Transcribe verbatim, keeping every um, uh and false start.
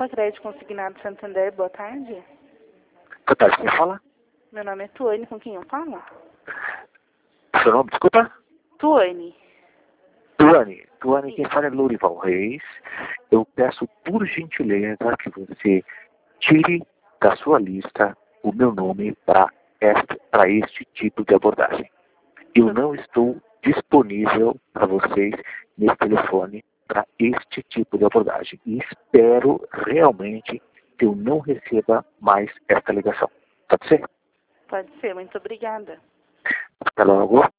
Copa Crédito Consignado Santander, boa tarde. Boa tarde, quem fala? Meu nome é Tuane, com quem eu falo? Seu nome, desculpa? Tuane. Tuane. Tuane, quem fala é Lourival Reis. Eu peço por gentileza que você tire da sua lista o meu nome para este, para este tipo de abordagem. Eu não estou disponível para vocês nesse telefone para este tipo de abordagem. E espero realmente que eu não receba mais esta ligação. Pode ser? Pode ser, muito obrigada. Até logo.